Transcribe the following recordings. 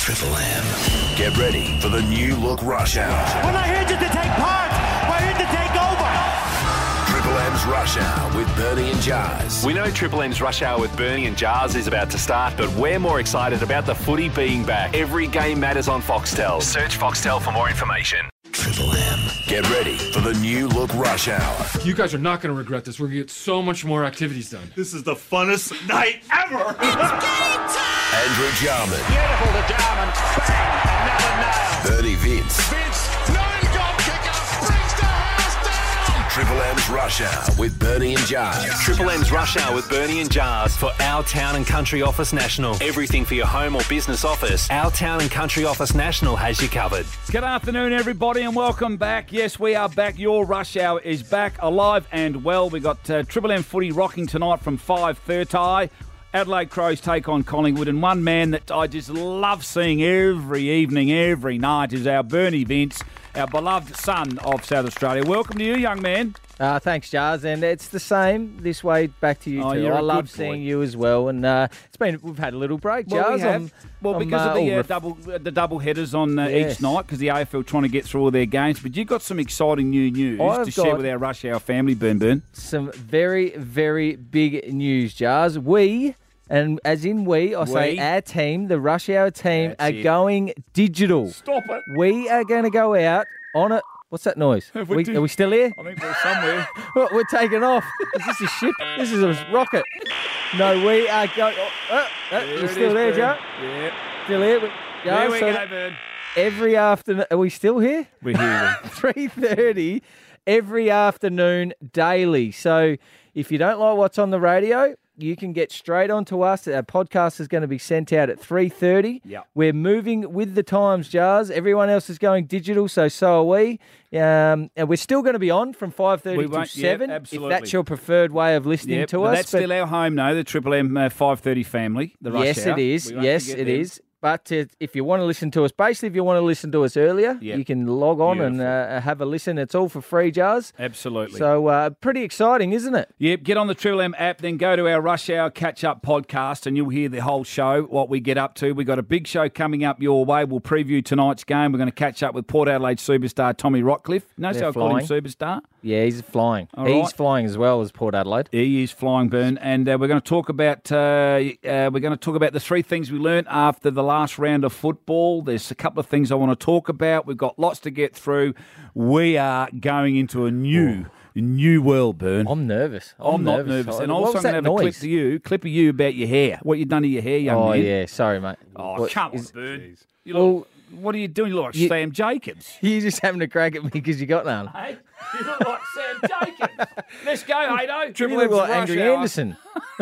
Triple M. Get ready for the new look Rush Hour. We're not here just to take part. We're here to take over. Triple M's Rush Hour with Bernie and Jars. We know Triple M's Rush Hour with Bernie and Jars is about to start, but we're more excited about the footy being back. Every game matters on Foxtel. Search Foxtel for more information. Triple M. Get ready for the new look Rush Hour. You guys are not going to regret this. We're going to get so much more activities done. This is the funnest night ever. Andrew Jarman. Beautiful to Jarman. Bang. Another nail. Bernie Vince. Vince. Nine goal kicker. Brings the house down. Triple M's Rush Hour with Bernie and Jars. Triple M's Rush Hour with Bernie and Jars for Our Town and Country Office National. Everything for your home or business office, Our Town and Country Office National has you covered. Good afternoon, everybody, and welcome back. Yes, we are back. Your Rush Hour is back, alive and well. We got Triple M footy rocking tonight from 5:30. Adelaide Crows take on Collingwood, and one man that I just love seeing every evening, every night is our Bernie Vince, our beloved son of South Australia. Welcome to you, young man. Thanks, Jars, and it's the same this way back to you too. You're I a love good boy. seeing you as well, and we've had a little break, Well, Jars. we have. Because of the double headers on Yes. each night, because the AFL trying to get through all their games. But you've got some exciting new news to share with our Rush Hour family, Burn. Some very, very big news, Jars. And as in I say our team, the Rush Hour team, That's are it. going digital. Stop it. We are going to go out on it. What's that noise? Are we still here? I think we're somewhere. We're taking off. Is this a ship? This is a rocket. No, we are going. You're still there, Joe? Yeah. Still here? There we go, Burn. Every afternoon. Are we still here? We're here. 3:30 every afternoon daily. So if you don't like what's on the radio, you can get straight on to us. Our podcast is going to be sent out at 3:30. Yep. We're moving with the times, Jars. Everyone else is going digital, so are we. And we're still going to be on from 5:30 to 7, if that's your preferred way of listening to us. That's still our home, though, the Triple M 5:30 family, the Rush Yes, Hour. it is. We won't Yes, forget it them. is. But if you want to listen to us, basically, if you want to listen to us earlier, you can log on and have a listen. It's all for free, Jars. Absolutely. So pretty exciting, isn't it? Yep, get on the Triple M app, then go to our Rush Hour Catch-Up podcast, and you'll hear the whole show, what we get up to. We've got a big show coming up your way. We'll preview tonight's game. We're going to catch up with Port Adelaide superstar Tommy Rockcliffe. Notice how I call him superstar? Yeah, he's flying. All He's right. flying as well as Port Adelaide. He is flying, Burn, and we're going to talk about the three things we learnt after the last round of football. There's a couple of things I want to talk about. We've got lots to get through. We are going into a new world, Burn. I'm nervous. I'm not nervous. And What also was I'm going that to have noise? a clip of you about your hair. What you done to your hair, young Oh, man. yeah. Sorry, mate. Oh, What come on, is- Burn. You look, what are you doing? You look like Sam Jacobs. You're just having a crack at me because you got none. Hey, you look like Sam Jacobs. Let's go, Hato. You Triple look M's like Rush Andrew Hour. Anderson.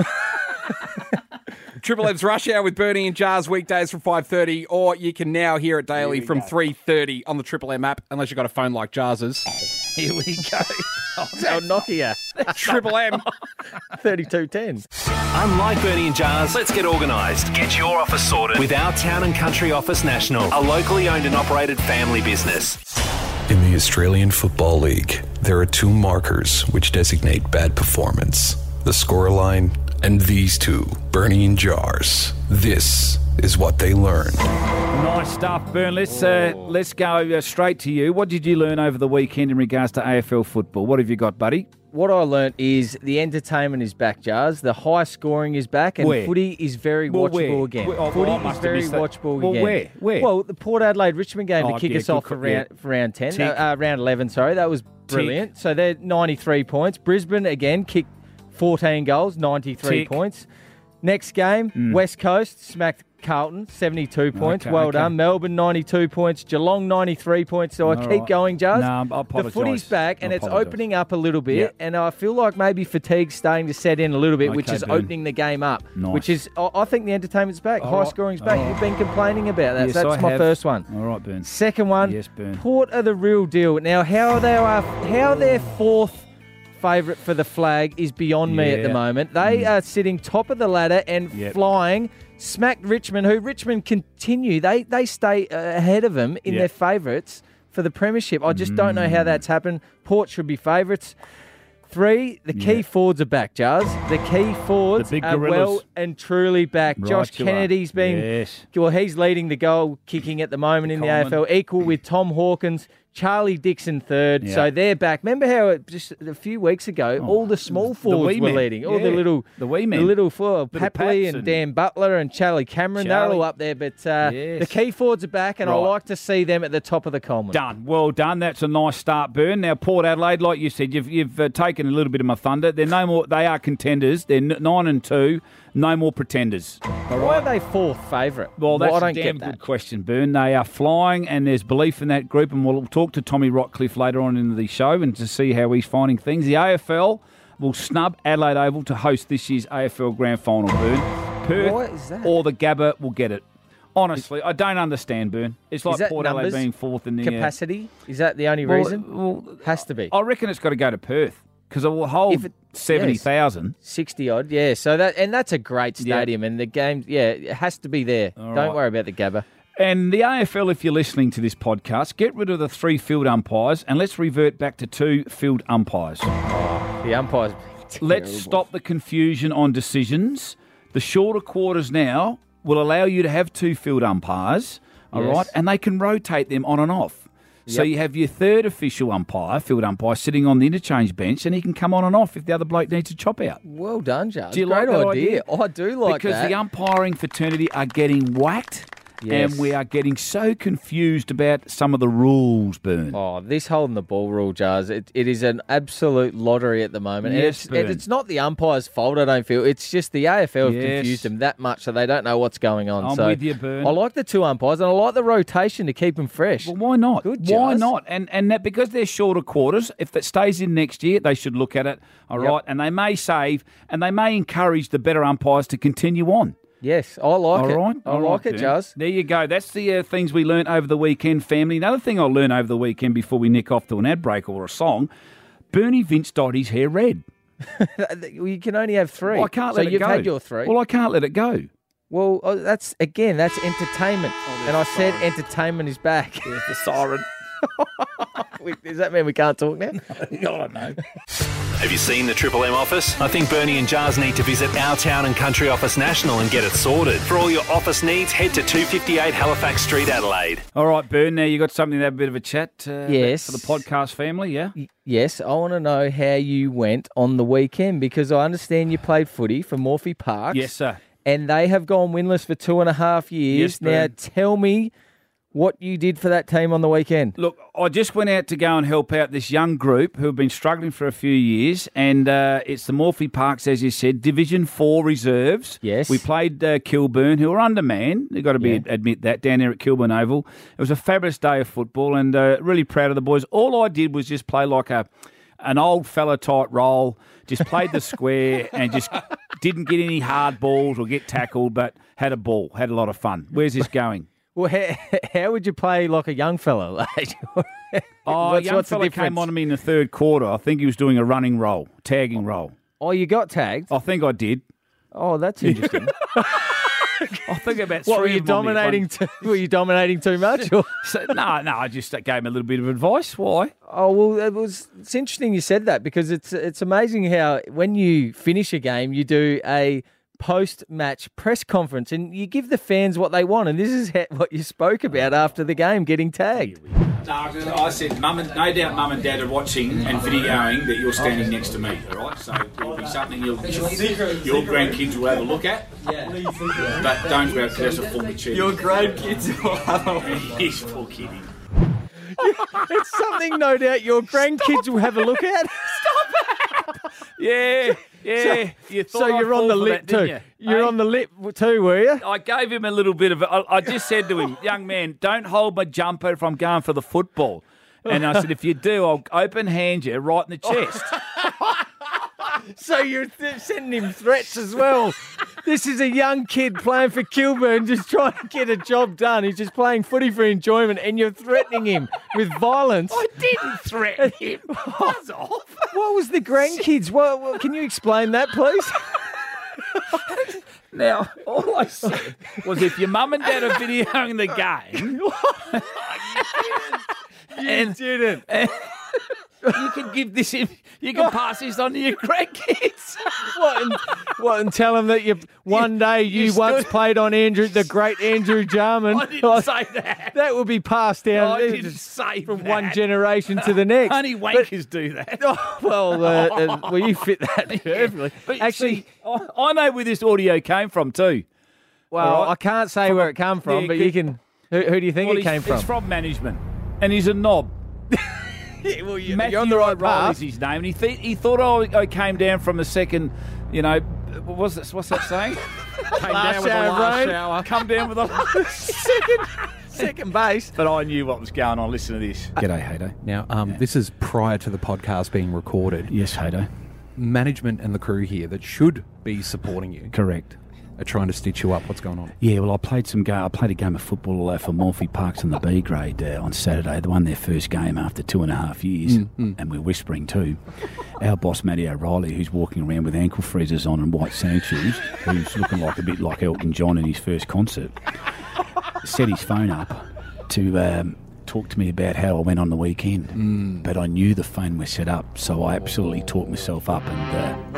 Triple M's Rush Hour with Bernie and Jars weekdays from 5:30, or you can now hear it daily from 3:30 on the Triple M app, unless you've got a phone like Jars's. Here we go. It's our Nokia. Triple M. 3210. Unlike Bernie and Jars, let's get organised. Get your office sorted with Our Town and Country Office National, a locally owned and operated family business. In the Australian Football League, there are two markers which designate bad performance: the scoreline and these two, Bernie and Jars. This is what they learn. Nice stuff, Burn. Let's go straight to you. What did you learn over the weekend in regards to AFL football? What have you got, buddy? What I learnt is the entertainment is back, Jars. The high scoring is back, and Where? footy is very Well, watchable where? again. Where? Oh, Footy I must is have very missed that. watchable Well, again. where? Well, the Port Adelaide Richmond game to kick yeah, us off good, for round 10, Tick. round 11. Sorry, that was brilliant. So they're 93 points. Brisbane again kicked 14 goals, 93 Tick. points. Next game, West Coast smacked Carlton, 72 points. Okay, well okay. done. Melbourne, 92 points. Geelong, 93 points. So I All keep right. going, Jars. No, I apologise. The footy's back, and I it's apologise. opening up a little bit. Yep. And I feel like maybe fatigue's starting to set in a little bit, which Okay, is Boone. opening the game up. Nice. Which is, I think the entertainment's back. All High right. scoring's back. All right. You've been complaining about that. Yes, So that's I my have. first one. All right, Burn. Second one, Yes, Boone. Port are the real deal. Now, how they're fourth favourite for the flag is beyond me at the Yeah. moment. They are sitting top of the ladder and Yep. flying. Smacked Richmond, who Richmond continue. They stay ahead of them in Yep. their favourites for the premiership. I just don't know how that's happened. Port should be favourites. 3, the key forwards are back, Jars. The key forwards The big are gorillas. well and truly back. Right Josh you are. Kennedy's been, Yes. well, he's leading the goal kicking at the moment in the Coleman. AFL, equal with Tom Hawkins, Charlie Dixon third. Yeah. So they're back. Remember how just a few weeks ago, all the small forwards wee were men. leading. All Yeah. the little, The wee men. the little forward, Little Papley Paps and and- Dan Butler and Charlie Cameron. They're Charlie. all up there. But Yes. the key forwards are back, and I Right. like to see them at the top of the Coleman. Done. Well done. That's a nice start, Burn. Now, Port Adelaide, like you said, you've taken a little bit of my thunder. They're no more. They are contenders. They're 9-2. No more pretenders. Why are they fourth favourite? Well, that's I don't a damn get that. good question, Burn. They are flying, and there's belief in that group. And we'll talk to Tommy Rockcliffe later on in the show and to see how he's finding things. The AFL will snub Adelaide Oval to host this year's AFL Grand Final, Burn. Perth Why is that? or the Gabba will get it. Honestly, I don't understand, Burn. It's like that Port numbers? Adelaide being fourth in the Capacity? Is that the only reason? Well, Has to be. I reckon it's got to go to Perth because it will hold If it- 70,000. 60 odd, yeah. So that's a great stadium, and the game, it has to be there. Don't right. worry about the Gabba. And the AFL, if you're listening to this podcast, get rid of the 3 field umpires and let's revert back to 2 field umpires. The umpires. Let's stop the confusion on decisions. The shorter quarters now will allow you to have 2 field umpires, all Yes. right, and they can rotate them on and off. So Yep. you have your third official umpire, field umpire, sitting on the interchange bench, and he can come on and off if the other bloke needs to chop out. Well done, Charles. Do you Great like that idea. I do like because that. the umpiring fraternity are getting whacked, Yes. and we are getting so confused about some of the rules, Burn. Oh, this holding the ball rule, Jars, it is an absolute lottery at the moment. Yes, and Burn. it's not the umpire's fault, I don't feel. It's just the AFL have Yes. confused them that much, so they don't know what's going on. I'm so with you, Burn. I like the 2 umpires, and I like the rotation to keep them fresh. Well, why not? Good, Why Jazz. not? And that because they're shorter quarters, if that stays in next year, they should look at it, all Yep. right? And they may save and they may encourage the better umpires to continue on. Yes, I like All it. right? I All like right, it, Burn. Jazz. There you go. That's the things we learnt over the weekend, family. Another thing I learned over the weekend before we nick off to an ad break or a song, Bernie Vince dyed his hair red. You can only have 3. Well, I can't so let it you've go. had your 3. Well, I can't let it go. Well, that's entertainment. And I said entertainment is back. The siren. Does that mean we can't talk now? I don't know. Have you seen the Triple M office? I think Bernie and Jars need to visit our Town and Country Office National and get it sorted. For all your office needs, head to 258 Halifax Street, Adelaide. All right, Bern, now you got something to have a bit of a chat Yes. for the podcast family, yeah? Yes, I want to know how you went on the weekend because I understand you played footy for Morphy Parks. Yes, sir. And they have gone winless for 2.5 years. Yes, now, Bern. tell me what you did for that team on the weekend. Look, I just went out to go and help out this young group who have been struggling for a few years, and it's the Morphy Parks, as you said, Division 4 reserves. Yes. We played Kilburn, who are undermanned. You've got to admit that, down there at Kilburn Oval. It was a fabulous day of football, and really proud of the boys. All I did was just play like an old fella type role, just played the square and just didn't get any hard balls or get tackled, but had a ball, had a lot of fun. Where's this going? Well, how would you play like a young fella? Oh, young what's the fella difference? came on to me in the third quarter. I think he was doing a running role, tagging role. Oh, you got tagged? I think I did. Oh, that's interesting. I think about What, were three you of them on me. dominating? Were you dominating too much? Or? No, I just gave him a little bit of advice. Why? Oh well, it's interesting you said that because it's amazing how when you finish a game you do a post-match press conference and you give the fans what they want, and this is what you spoke about after the game, getting tagged. No, I said, no doubt Mum and Dad are watching and videoing that you're standing next to me, all right? So there'll be something your grandkids will have a look at, but don't go out because that's a form of cheating. Your grandkids will have a look at. He's poor kidding. It's something no doubt your grandkids will have a look at. Yeah. You thought So I'd you're on fall the for lip that, didn't too. you? You're Hey? on the lip too, were you? I gave him a little bit of it. I just said to him, young man, don't hold my jumper if I'm going for the football. And I said, if you do, I'll open hand you right in the chest. So you're sending him threats as well. This is a young kid playing for Kilburn, just trying to get a job done. He's just playing footy for enjoyment, and you're threatening him with violence. I didn't threaten him. Buzz off. What was the grandkids? Well, can you explain that, please? Now, all I said was if your mum and dad are videoing the game, You didn't. You can give this. You can pass this on to your grandkids. What, and tell them that one day you once played on the great Andrew Jarman. I didn't say that. That will be passed down. I didn't say from that. one generation to the next. Only wankers do that. Well, you fit that perfectly. But Actually, I know where this audio came from too. well, right. I can't say where it came from, Yeah, but you can. Who do you think it came from? It's from management, and he's a knob. Yeah, well, Matthew you're on the right O'Reilly's path. his name, and he thought I came down from the second, what's that saying? Came down with a last shower. Come down with a Second base. But I knew what was going on. Listen to this. G'day, Hato. Now, this is prior to the podcast being recorded. Yes, Hato. Management and the crew here that should be supporting you Correct. are trying to stitch you up. What's going on? Yeah, well, I played a game of football for Morphy Parks in the B grade on Saturday. They won their first game after 2.5 years, and we're whispering too. Our boss, Matty O'Reilly, who's walking around with ankle freezers on and white sand shoes, who's looking a bit like Elton John in his first concert, set his phone up to talk to me about how I went on the weekend. But I knew the phone was set up, so I absolutely talked myself up, and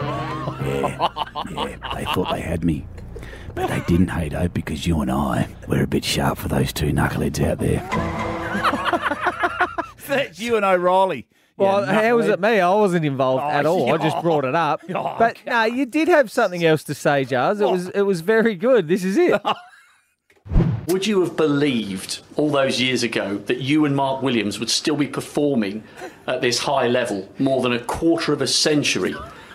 they thought they had me. But they didn't, Hato, because you and I, we're a bit sharp for those two knuckleheads out there. That's you and O'Reilly. Well, how was it me? I wasn't involved at all. yeah. I just brought it up. Oh, But no, you did have something else to say, Jars. It was very good. This is it. Would you have believed all those years ago that you and Mark Williams would still be performing at this high level more than a quarter of a century,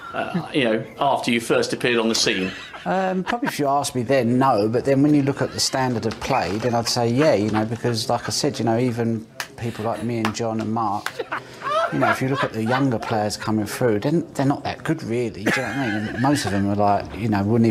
after you first appeared on the scene? Probably if you asked me then, no. But then when you look at the standard of play, then I'd say yeah, because like I said, even people like me and John and Mark, if you look at the younger players coming through, then they're not that good really. Do you know what I mean? And most of them are like, wouldn't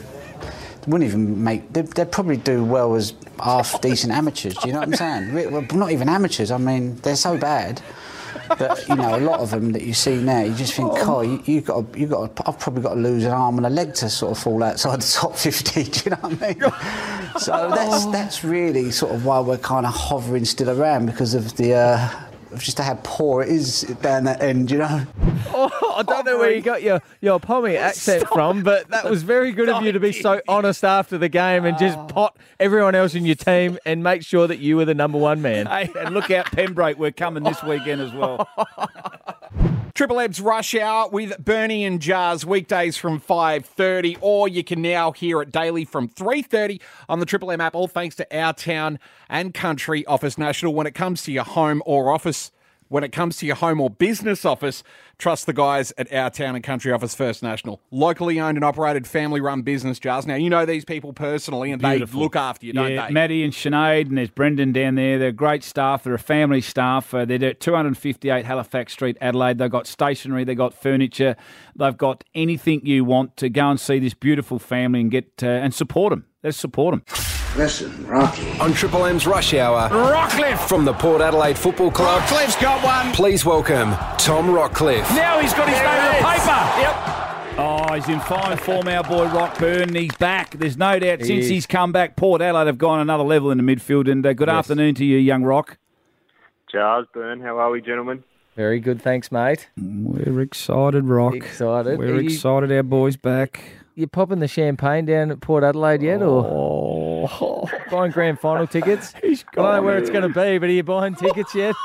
even make. They'd probably do well as half decent amateurs. Do you know what I'm saying? Well, not even amateurs. I mean, they're so bad that a lot of them that you see now, you just think, I've probably got to lose an arm and a leg to sort of fall outside the top 50. Do you know what I mean? So that's really sort of why we're kind of hovering still around, because of the. Just how poor it is down that end, I don't know where you got your Pommy accent from, but that was very good of you to be so honest after the game and just pot everyone else in your team and make sure that you were the number one man. Hey, and look out, Pembroke, we're coming this weekend as well. Triple M's Rush Hour with Bernie and Jars, weekdays from 5:30, or you can now hear it daily from 3:30 on the Triple M app, all thanks to Our Town and Country Office National. When it comes to your home or office, when it comes to your home or business office, trust the guys at Our Town and Country Office First National. Locally owned and operated, family-run business, Jars. Now, you know these people personally, and Beautiful. they look after you, don't they? Maddie and Sinead, and there's Brendan down there. They're great staff. They're a family staff. They're at 258 Halifax Street, Adelaide. They've got stationery. They've got furniture. They've got anything you want to go and see this beautiful family and get and support them. Let's support them. Listen, Rocky. On Triple M's Rush Hour, Rockcliffe from the Port Adelaide Football Club. Rockcliffe's got one. Please welcome Tom Rockcliffe. Now he's got his name on paper. Yep. Oh, he's in fine form, our boy Rockburn. He's back. There's no doubt since he's come back, Port Adelaide have gone another level in the midfield. And good afternoon to you, young Rock. Charles, Burn, how are we, gentlemen? Very good, thanks, mate. We're excited, Rock. Excited. We're excited our boy's back. You popping the champagne down at Port Adelaide yet, or buying grand final tickets? I don't know where it's going to be, but are you buying tickets yet?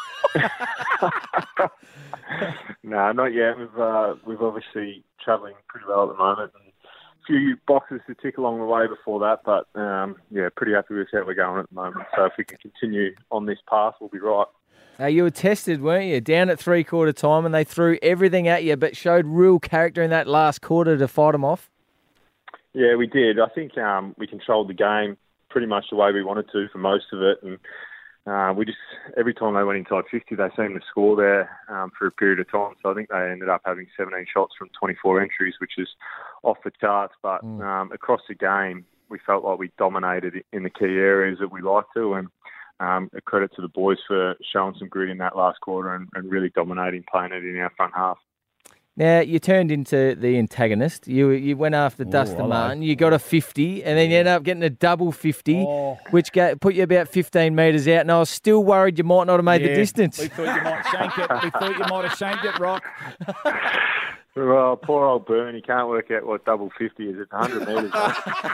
No, not yet. We've obviously travelling pretty well at the moment, and a few boxes to tick along the way before that. But pretty happy with how we're going at the moment. So if we can continue on this path, we'll be right. You were tested, weren't you? Down at three-quarter time, and they threw everything at you, but showed real character in that last quarter to fight them off. Yeah, we did. I think we controlled the game pretty much the way we wanted to for most of it, and we just every time they went inside 50, they seemed to score there for a period of time. So I think they ended up having 17 shots from 24 entries, which is off the charts. But across the game, we felt like we dominated in the key areas that we like to, and a credit to the boys for showing some grit in that last quarter and really dominating, playing it in our front half. Now, you turned into the antagonist. You went after Dustin Martin. You got a 50, and then you ended up getting a double 50, which put you about 15 metres out. And I was still worried you might not have made the distance. We thought you might shank it. We thought you might have shanked it, Rock. Well, poor old Burn, he can't work out what double 50 is. It's 100 metres, mate.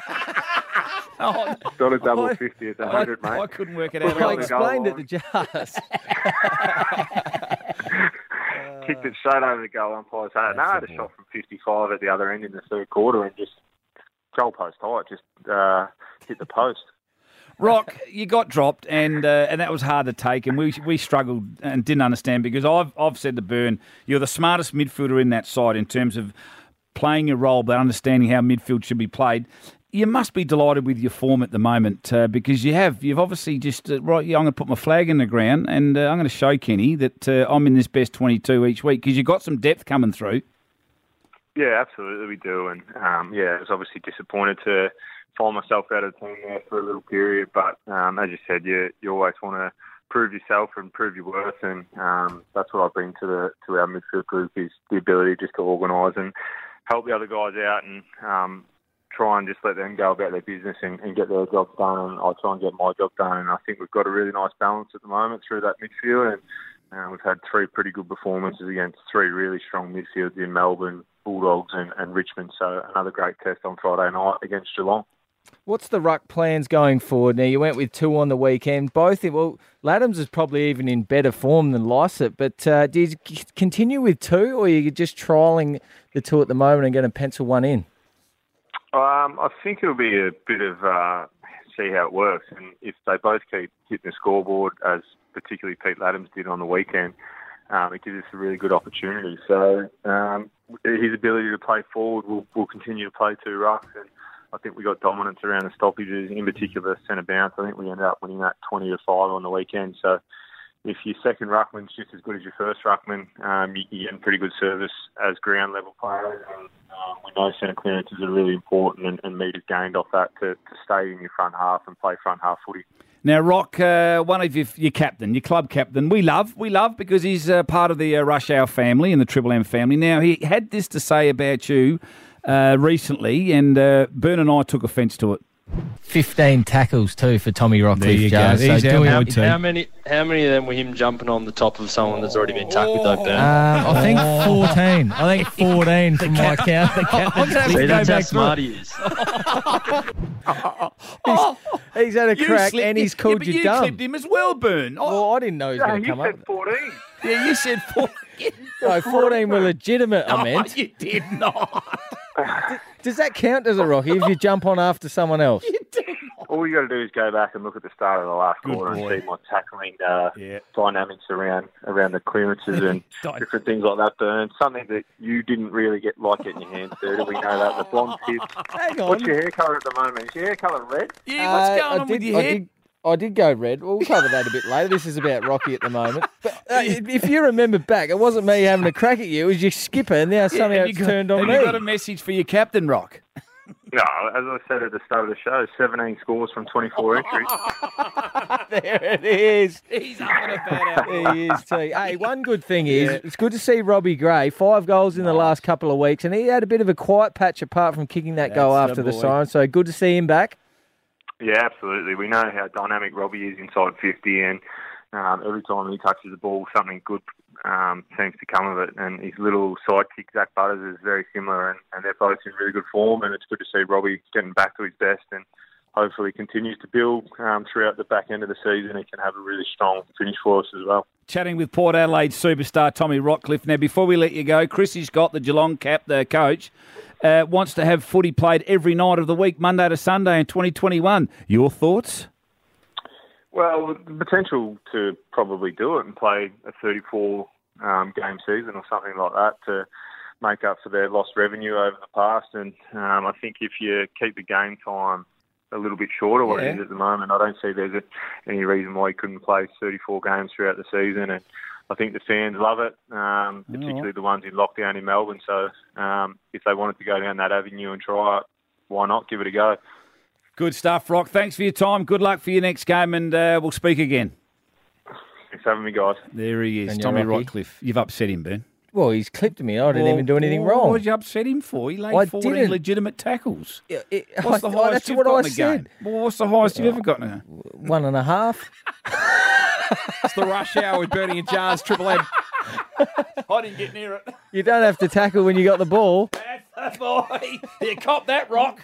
It's not a double 50, it's 100, mate. I couldn't work it out. I explained it to Jars. Kicked it straight over the goal umpire's head. No, I had a shot from 55 at the other end in the third quarter and just goalpost high, just hit the post. Rock, you got dropped, and that was hard to take, and we struggled and didn't understand because I've said to Burn, you're the smartest midfielder in that side in terms of playing your role but understanding how midfield should be played. You must be delighted with your form at the moment because you've obviously just right. I'm going to put my flag in the ground, and I'm going to show Kenny that I'm in this best 22 each week because you've got some depth coming through. Yeah, absolutely, we do, and I was obviously disappointed to find myself out of the team there for a little period. But as you said, you always want to prove yourself and prove your worth, and that's what I bring to our midfield group is the ability just to organise and help the other guys out and try and just let them go about their business and get their jobs done, and I try and get my job done. And I think we've got a really nice balance at the moment through that midfield, and we've had 3 pretty good performances against 3 really strong midfields in Melbourne, Bulldogs and Richmond. So another great test on Friday night against Geelong. What's the ruck plans going forward? Now, you went with 2 on the weekend. Laddams is probably even in better form than Lycett, but do you continue with 2, or are you just trialling the 2 at the moment and going to pencil 1 in? I think it'll be a bit of see how it works, and if they both keep hitting the scoreboard, as particularly Pete Laddams did on the weekend, it gives us a really good opportunity. So his ability to play forward will continue to play 2 rucks, and I think we got dominance around the stoppages, in particular centre bounce. I think we ended up winning that 20-5 on the weekend. So if your second ruckman's just as good as your first ruckman, you're getting pretty good service as ground level players. And we know centre clearances are really important and metres gained off that to stay in your front half and play front half footy. Now, Rock, one of your captain, your club captain, we love because he's part of the Rush Hour family and the Triple M family. Now, he had this to say about you recently, and Bern and I took offence to it. 15 tackles too for Tommy Rockcliffe. How many of them were him jumping on the top of someone that's already been tackled though, Bern? I think 14. I think 14 from my count. See, that's how smart he is. He's had a crack and he's called you dumb. You clipped him as well, Bern. Well, I didn't know he was going to come up. You said 14. Yeah, you said 14. No, 14 were legitimate, I meant. Oh, you did not. Does that count, does it, Rocky, if you jump on after someone else? All you got to do is go back and look at the start of the last quarter and see my tackling dynamics around the clearances and different things like that, Burn. Something that you didn't really like getting your hands dirty. We know that. The blonde tip. Hang on. What's your hair colour at the moment? Is your hair colour red? Yeah, what's going on with your head? I did go red. We'll cover that a bit later. This is about Rocky at the moment. But if you remember back, it wasn't me having a crack at you. It was your skipper, and now somehow it's turned on me. Have you got a message for your captain, Rock? No, as I said at the start of the show, 17 scores from 24 entries. There it is. He's up and about. He is too. Hey, one good thing is it's good to see Robbie Gray, 5 goals in the last couple of weeks, and he had a bit of a quiet patch apart from kicking that goal after the siren. So good to see him back. Yeah, absolutely. We know how dynamic Robbie is inside 50, and every time he touches the ball, something good seems to come of it. And his little sidekick, Zach Butters, is very similar, and they're both in really good form. And it's good to see Robbie getting back to his best, and hopefully continues to build throughout the back end of the season. He can have a really strong finish for us as well. Chatting with Port Adelaide superstar Tommy Rockcliffe. Now, before we let you go, Chrissy Scott, the Geelong cap, the coach, wants to have footy played every night of the week, Monday to Sunday in 2021. Your thoughts? Well, the potential to probably do it and play a 34-game season or something like that to make up for their lost revenue over the past. And I think if you keep the game time a little bit shorter, what it is at the moment, I don't see there's any reason why he couldn't play 34 games throughout the season. And I think the fans love it, particularly the ones in lockdown in Melbourne. So if they wanted to go down that avenue and try it, why not? Give it a go. Good stuff, Rock. Thanks for your time. Good luck for your next game, and we'll speak again. Thanks for having me, guys. There he is, And Tommy Rocky. Rockcliffe. You've upset him, Ben. Well, he's clipped me. I didn't even do anything wrong. What did you upset him for? He laid 14 legitimate tackles. What's the highest you've got in the game? Well, what's the highest you've ever got in a 1.5. It's the Rush Hour with Bernie and Jars, Triple M. I didn't get near it. You don't have to tackle when you got the ball. Boy, you cop that, Rock.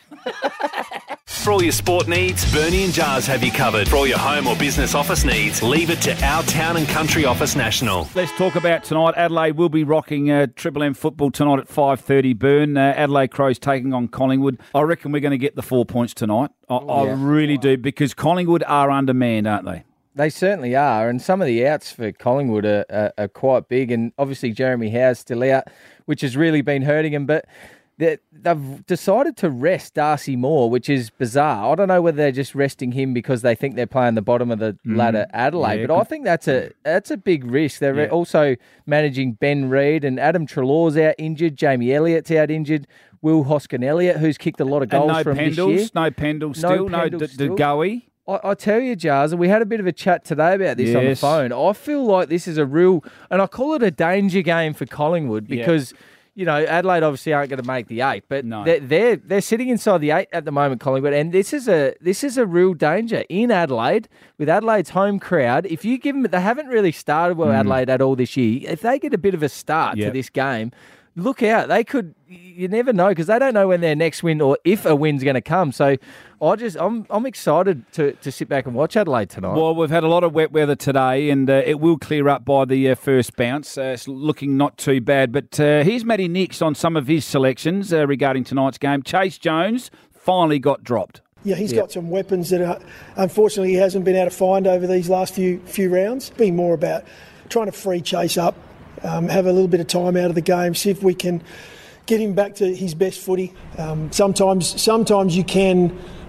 For all your sport needs, Bernie and Jars have you covered. For all your home or business office needs, leave it to our Town and Country Office National. Let's talk about tonight. Adelaide will be rocking Triple M football tonight at 5:30. Burn. Adelaide Crows taking on Collingwood. I reckon we're going to get the 4 points tonight. I really do, because Collingwood are undermanned, aren't they? They certainly are, and some of the outs for Collingwood are quite big, and obviously Jeremy Howe's still out, which has really been hurting him, but they've decided to rest Darcy Moore, which is bizarre. I don't know whether they're just resting him because they think they're playing the bottom of the ladder Adelaide, but I think that's a big risk. They're also managing Ben Reid, and Adam Treloar's out injured, Jamie Elliott's out injured, Will Hoskin-Elliott, who's kicked a lot of goals from this year. No Pendles still, no DeGoey. I tell you, Jars, and we had a bit of a chat today about this on the phone. I feel like this is a real, and I call it a danger game for Collingwood because, you know, Adelaide obviously aren't going to make the 8, but they're sitting inside the 8 at the moment, Collingwood, and this is a real danger in Adelaide with Adelaide's home crowd. If you give them, they haven't really started well, Adelaide at all this year. If they get a bit of a start to this game, look out. They could, you never know, because they don't know when their next win or if a win's going to come. So I'm excited to sit back and watch Adelaide tonight. Well, we've had a lot of wet weather today, and it will clear up by the first bounce. It's looking not too bad. But here's Matty Nix on some of his selections regarding tonight's game. Chase Jones finally got dropped. Yeah, he's got some weapons that unfortunately he hasn't been able to find over these last few rounds. Being more about trying to free Chase up. Have a little bit of time out of the game, see if we can get him back to his best footy. Sometimes you can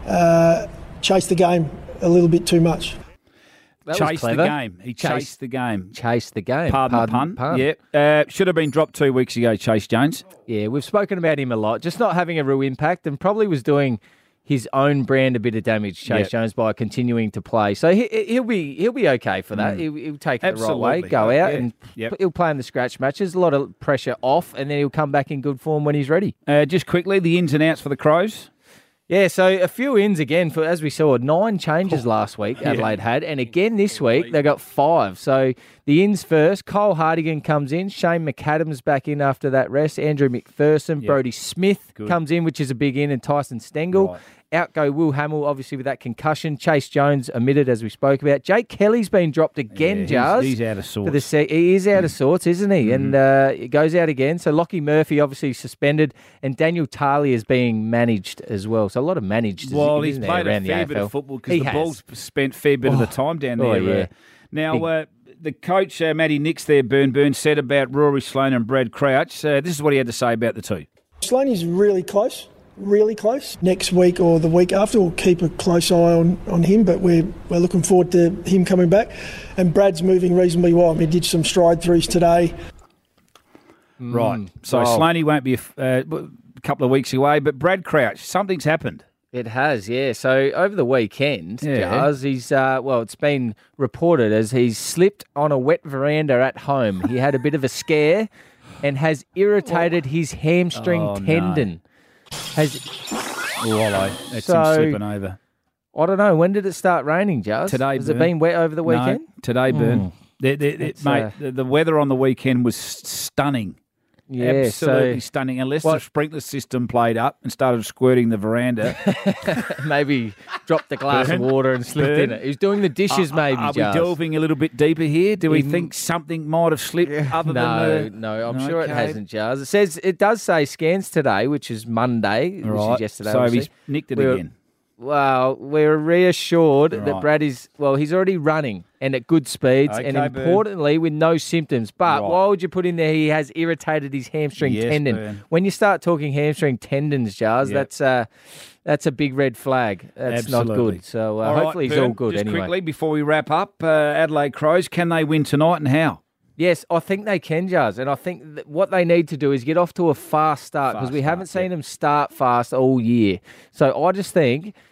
chase the game a little bit too much. Chased the game. He chased the game. Chased the game. Pardon the pun. Yeah. Should have been dropped 2 weeks ago, Chase Jones. Yeah, we've spoken about him a lot. Just not having a real impact, and probably was doing his own brand a bit of damage, Chase Jones, by continuing to play. So he'll be okay for that. He'll take it the right way, go out, and he'll play in the scratch matches. A lot of pressure off, and then he'll come back in good form when he's ready. Just quickly, the ins and outs for the Crows. Yeah, so a few ins again, for as we saw, 9 changes last week Adelaide had, and again this week they got 5. So the ins first, Cole Hartigan comes in, Shane McAdams back in after that rest, Andrew McPherson, Brodie Smith comes in, which is a big in, and Tyson Stengel. Right. Out go Will Hamill, obviously with that concussion. Chase Jones omitted, as we spoke about. Jake Kelly's been dropped again, Jars. He's out of sorts. He is out of sorts, isn't he? And it goes out again. So Lockie Murphy obviously suspended, and Daniel Talia is being managed as well. So a lot of managed. Well, he's played a fair bit of football because the ball's spent a fair bit of the time down there. Yeah. Now, the coach, Matty Nix there, Burn, said about Rory Sloane and Brad Crouch. This is what he had to say about the two. Sloane is really close. Really close. Next week or the week after, we'll keep a close eye on him, but we're looking forward to him coming back. And Brad's moving reasonably well. I mean, he did some stride throughs today. Right. So Sloaney won't be a couple of weeks away, but Brad Crouch, something's happened. It has, yeah. So over the weekend, Jars, he's it's been reported as he's slipped on a wet veranda at home. He had a bit of a scare and has irritated his hamstring tendon. No. That's him slipping over. I don't know. When did it start raining, Jars? Today, Has it been wet over the weekend? No, today, Burn. The weather on the weekend was stunning. Yeah, absolutely stunning. Unless the sprinkler system played up and started squirting the veranda. Maybe dropped the glass of water and slipped in it. He was doing the dishes, maybe, Are Jars. we delving a little bit deeper here? Do we think something might have slipped other than No, I'm sure it hasn't, Jars. It does say scans today, which is Monday, which is yesterday. So he's nicked it again. Well, we're reassured that Brad is, he's already running and at good speeds and importantly with no symptoms. But why would you put in there he has irritated his hamstring tendon? Burn. When you start talking hamstring tendons, Jars, that's a big red flag. That's not good. So hopefully he's all good just anyway. Quickly, before we wrap up, Adelaide Crows, can they win tonight and how? Yes, I think they can, Jars. And I think that what they need to do is get off to a fast start because we haven't seen them start fast all year. So I just think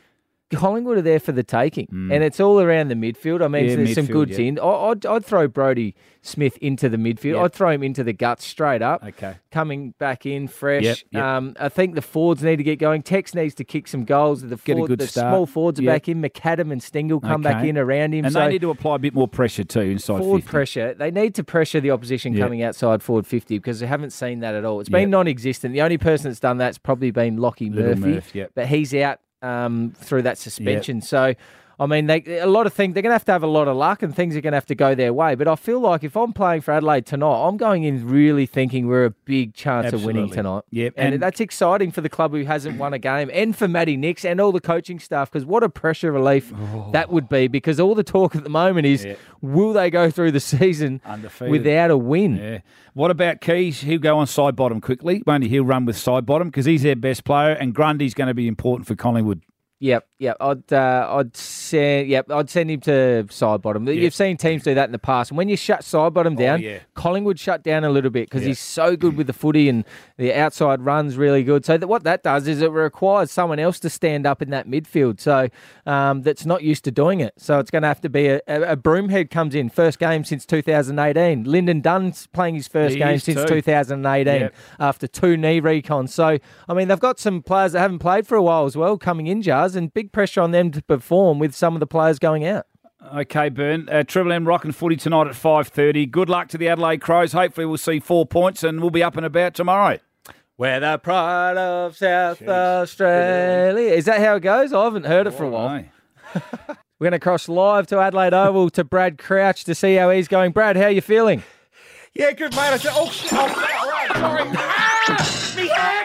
Collingwood are there for the taking, and it's all around the midfield. I mean, there's some goods in. I'd throw Brodie Smith into the midfield. I'd throw him into the guts straight up. Okay. Coming back in fresh. I think the forwards need to get going. Tex needs to kick some goals. The small forwards are back in. McAdam and Stingle come back in around him. And they need to apply a bit more pressure too inside forward 50. pressure. They need to pressure the opposition coming outside forward 50 because they haven't seen that at all. It's been non-existent. The only person that's done that's probably been Lockie Murphy, but he's out through that suspension. So, I mean, they're going to have a lot of luck and things are going to have to go their way. But I feel like if I'm playing for Adelaide tonight, I'm going in really thinking we're a big chance of winning tonight. Yep. And that's exciting for the club who hasn't won a game and for Matty Nicks and all the coaching staff because what a pressure relief that would be because all the talk at the moment is will they go through the season undefeated without a win? Yeah. What about Keys? He'll go on side bottom quickly. Only he'll run with side bottom because he's their best player and Grundy's going to be important for Collingwood. Yep. I'd send him to side bottom. You've seen teams do that in the past. And when you shut side bottom down, Collingwood shut down a little bit because he's so good with the footy and the outside run's really good. So what that does is it requires someone else to stand up in that midfield. So that's not used to doing it. So it's going to have to be a Broomhead comes in first game since 2018. Lyndon Dunn's playing his first game since 2018 after 2 knee recons. So I mean they've got some players that haven't played for a while as well coming in, Jars. And big pressure on them to perform with some of the players going out. Okay, Bern. Triple M rocking footy tonight at 5:30. Good luck to the Adelaide Crows. Hopefully we'll see 4 points and we'll be up and about tomorrow. We're the pride of South Australia. Is that how it goes? I haven't heard it for a while. We're going to cross live to Adelaide Oval to Brad Crouch to see how he's going. Brad, how are you feeling? Yeah, good, mate. I said, shit. All right, sorry. Me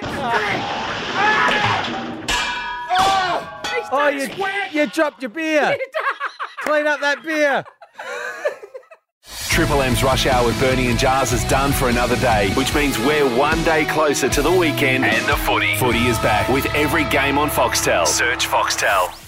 you dropped your beer. Clean up that beer. Triple M's Rush Hour with Bernie and Jars is done for another day, which means we're one day closer to the weekend and the footy. Footy is back with every game on Foxtel. Search Foxtel.